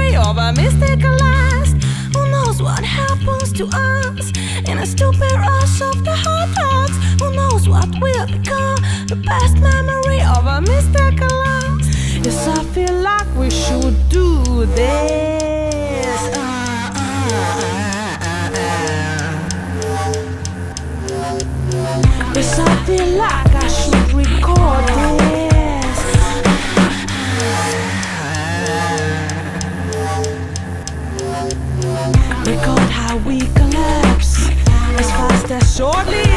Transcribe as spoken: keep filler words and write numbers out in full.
memory of a mistaken last. Who knows what happens to us in a stupid rush of the hot dogs? Who knows what will become the best memory of a mistaken last? Yes, I feel like we should do this. Uh, uh, uh, uh. Yes, I feel like I should record this. Record how we collapse as fast as shortly